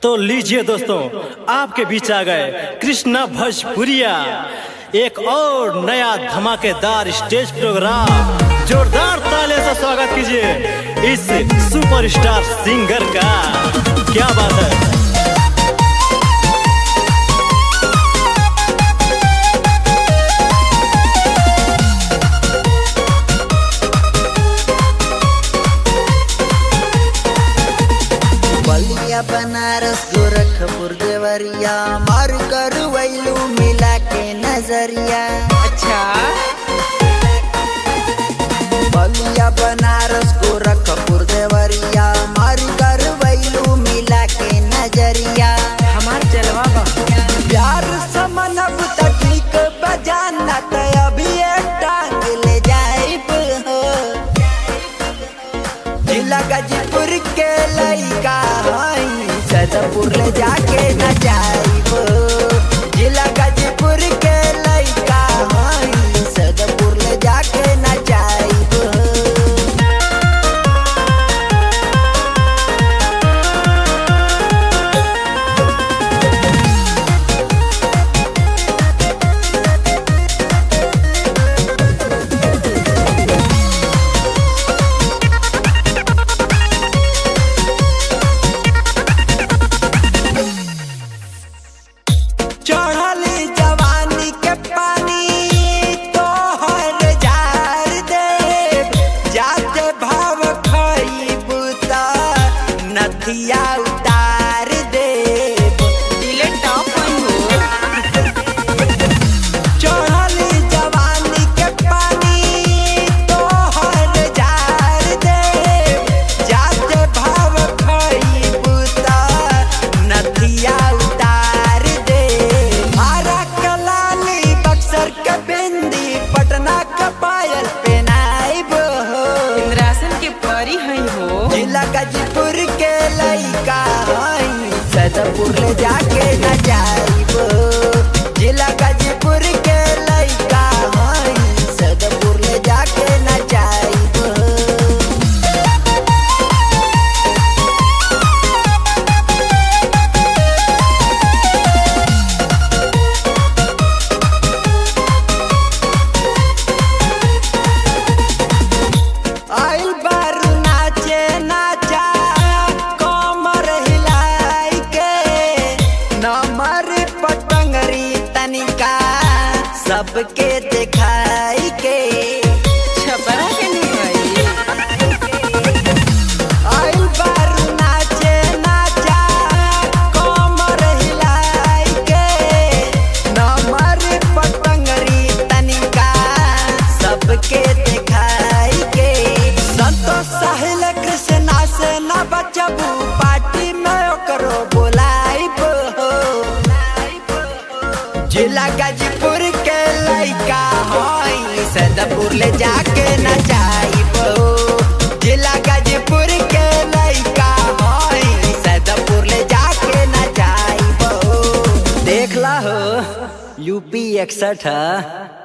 तो लीजिए दोस्तों, आपके बीच आ गए कृष्णा भोजपुरिया, एक और नया धमाकेदार स्टेज प्रोग्राम। जोरदार ताले से स्वागत कीजिए इस सुपरस्टार सिंगर का। क्या बात है। बलिया बनारस गोरखपुर देवरिया मार कर वैलू मिला के नजरिया। अच्छा, बलिया बनारस गोरखपुर देवरिया मार कर वैलू मिला के नजरिया। हमार जलवा बा। प्यार समनब तकलीक बजाना त अभी एक टांग ले जाइब हो। जिला गाजीपुर के लइका सदपुर ले जाके न जाइब। जिला गाजीपुर के लइका सदपुर ले जाके न जाइब। चढ़ली जवानी के पानी तो हर जार दे, जाते भाव खइब त नथिया उतार दे। दिले टॉप हो। चढ़ली जवानी के पानी तो हर जार दे, जाते भाव खइब त नथिया उतार दे। आरा कलाली बक्सर के बिंदी पटना का पायल पहनाइब हो। इंद्रासन के परी है हो। जिला गाजीपुर के लइका सदपुर ले जाके न जाइब। जिला गाजीपुर के लइका सदपुर ले जाके न जाइब। आइल बारू नाचे नाचा कमर हिलाई के, नमर पटंगरी तनिका सबके दिखाई के। छपरा के नहीं भाई। आइल बारू नाचे नाचा कमर हिलाई के, नमर पटंगरी तनिका सबके दिखाई के। संतोष साहिल कृष्णा से न बचबू, पार्टी में ओकरो बोलाइब हो। जिला गाजीपुर के लइका सदपुर ले जाके न जाइब। जिला गाजीपुर के लइका सदपुर ले जाके न जाइब। देख ला हो, यूपी 61 है।